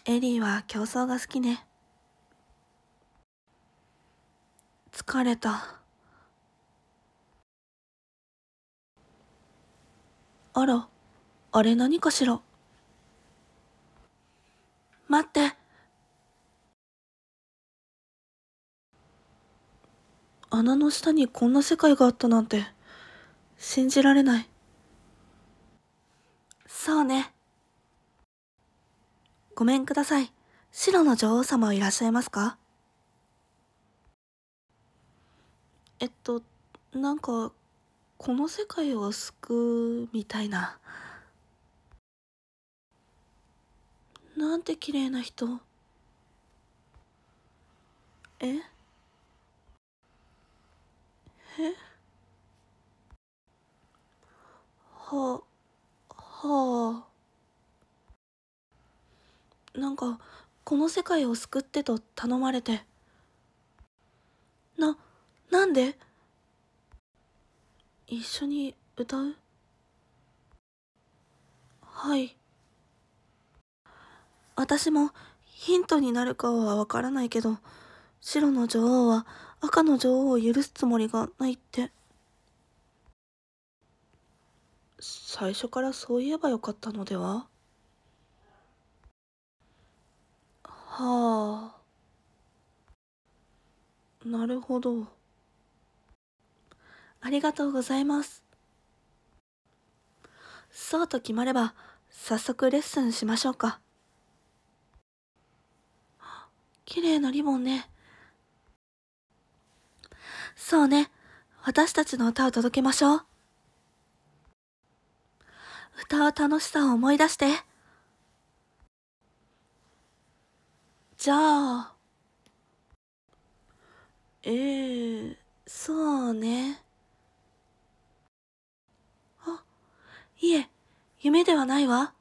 エリーは競争が好きね。疲れた。あら、あれ何かしら。待って。穴の下にこんな世界があったなんて、信じられない。そうね。ごめんください。白の女王様いらっしゃいますか？なんか、この世界を救うみたいな。なんて綺麗な人。ええは、はあ。なんか、この世界を救ってと頼まれて。な、なんで一緒に歌う？はい。私もヒントになるかはわからないけど、白の女王は赤の女王を許すつもりがないって。最初からそう言えばよかったのでは？はあ、なるほど。ありがとうございます。そうと決まれば、早速レッスンしましょうか。綺麗なリボンね。そうね。私たちの歌を届けましょう。歌う楽しさを思い出して。じゃあ、そうね。あ、いえ、夢ではないわ。